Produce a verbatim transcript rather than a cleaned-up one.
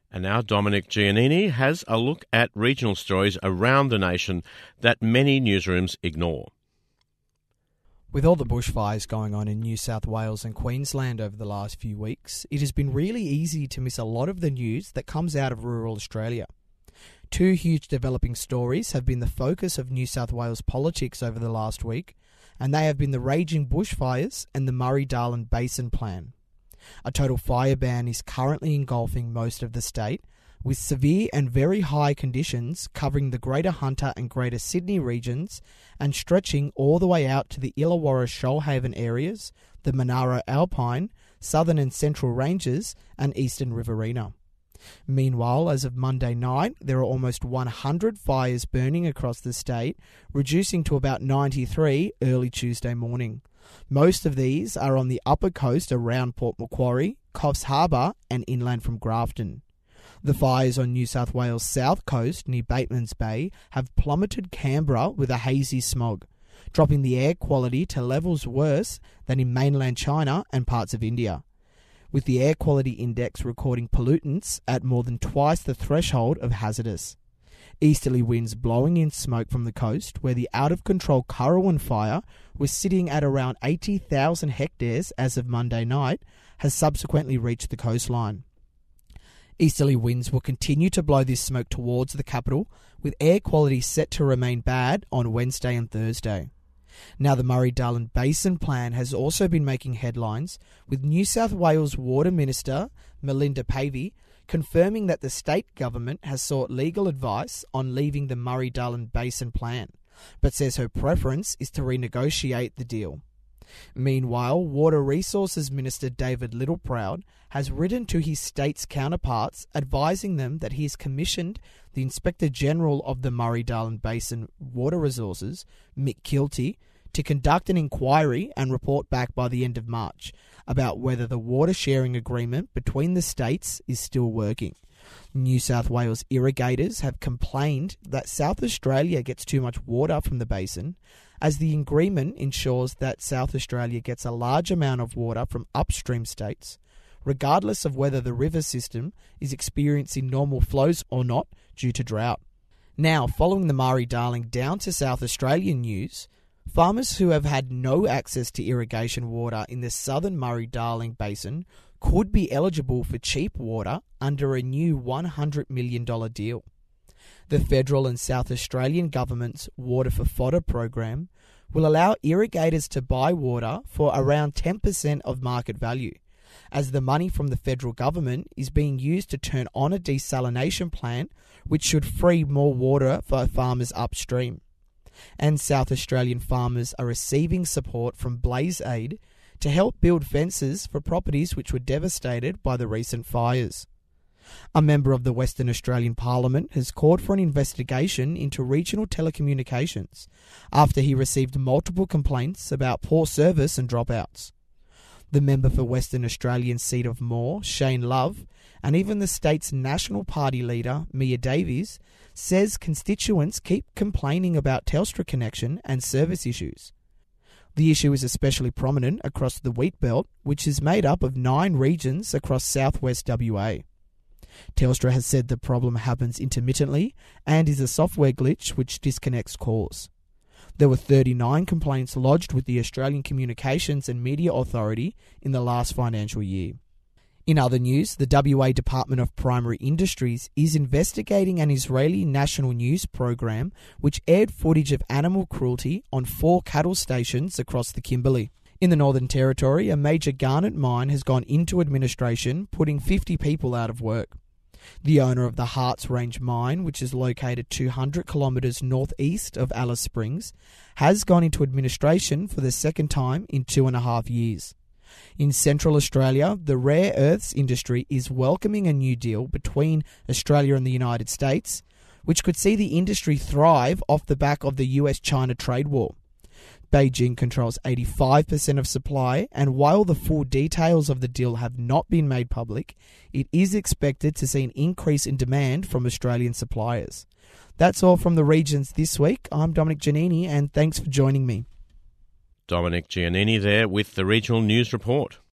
And now Dominic Giannini has a look at regional stories around the nation that many newsrooms ignore. With all the bushfires going on in New South Wales and Queensland over the last few weeks, it has been really easy to miss a lot of the news that comes out of rural Australia. Two huge developing stories have been the focus of New South Wales politics over the last week, and they have been the raging bushfires and the Murray-Darling Basin Plan. A total fire ban is currently engulfing most of the state, with severe and very high conditions covering the Greater Hunter and Greater Sydney regions and stretching all the way out to the Illawarra Shoalhaven areas, the Monaro Alpine, Southern and Central Ranges and Eastern Riverina. Meanwhile, as of Monday night, there are almost one hundred fires burning across the state, reducing to about ninety-three early Tuesday morning. Most of these are on the upper coast around Port Macquarie, Coffs Harbour and inland from Grafton. The fires on New South Wales' south coast near Batemans Bay have plummeted Canberra with a hazy smog, dropping the air quality to levels worse than in mainland China and parts of India, with the air quality index recording pollutants at more than twice the threshold of hazardous. Easterly winds blowing in smoke from the coast, where the out-of-control Currowan fire was sitting at around eighty thousand hectares as of Monday night, has subsequently reached the coastline. Easterly winds will continue to blow this smoke towards the capital, with air quality set to remain bad on Wednesday and Thursday. Now, the Murray-Darling Basin Plan has also been making headlines, with New South Wales Water Minister Melinda Pavey confirming that the state government has sought legal advice on leaving the Murray-Darling Basin Plan, but says her preference is to renegotiate the deal. Meanwhile, Water Resources Minister David Littleproud has written to his state's counterparts advising them that he has commissioned the Inspector General of the Murray-Darling Basin Water Resources, Mick Kilty, to conduct an inquiry and report back by the end of March about whether the water sharing agreement between the states is still working. New South Wales irrigators have complained that South Australia gets too much water from the basin, as the agreement ensures that South Australia gets a large amount of water from upstream states, regardless of whether the river system is experiencing normal flows or not due to drought. Now, following the Murray-Darling down to South Australian news, farmers who have had no access to irrigation water in the southern Murray-Darling Basin could be eligible for cheap water under a new one hundred million dollars deal. The federal and South Australian government's Water for Fodder program will allow irrigators to buy water for around ten percent of market value, as the money from the federal government is being used to turn on a desalination plant which should free more water for farmers upstream. And South Australian farmers are receiving support from Blaze Aid to help build fences for properties which were devastated by the recent fires. A member of the Western Australian Parliament has called for an investigation into regional telecommunications after he received multiple complaints about poor service and dropouts. The member for Western Australian seat of Moore, Shane Love, and even the state's National Party leader, Mia Davies, says constituents keep complaining about Telstra connection and service issues. The issue is especially prominent across the wheat belt, which is made up of nine regions across southwest W A. Telstra has said the problem happens intermittently and is a software glitch which disconnects calls. There were thirty-nine complaints lodged with the Australian Communications and Media Authority in the last financial year. In other news, the W A Department of Primary Industries is investigating an Israeli national news program which aired footage of animal cruelty on four cattle stations across the Kimberley. In the Northern Territory, a major garnet mine has gone into administration, putting fifty people out of work. The owner of the Harts Range mine, which is located two hundred kilometres northeast of Alice Springs, has gone into administration for the second time in two and a half years. In Central Australia, the rare earths industry is welcoming a new deal between Australia and the United States, which could see the industry thrive off the back of the U S China trade war. Beijing controls eighty-five percent of supply, and while the full details of the deal have not been made public, it is expected to see an increase in demand from Australian suppliers. That's all from the regions this week. I'm Dominic Giannini, and thanks for joining me. Dominic Giannini there with the Regional News Report.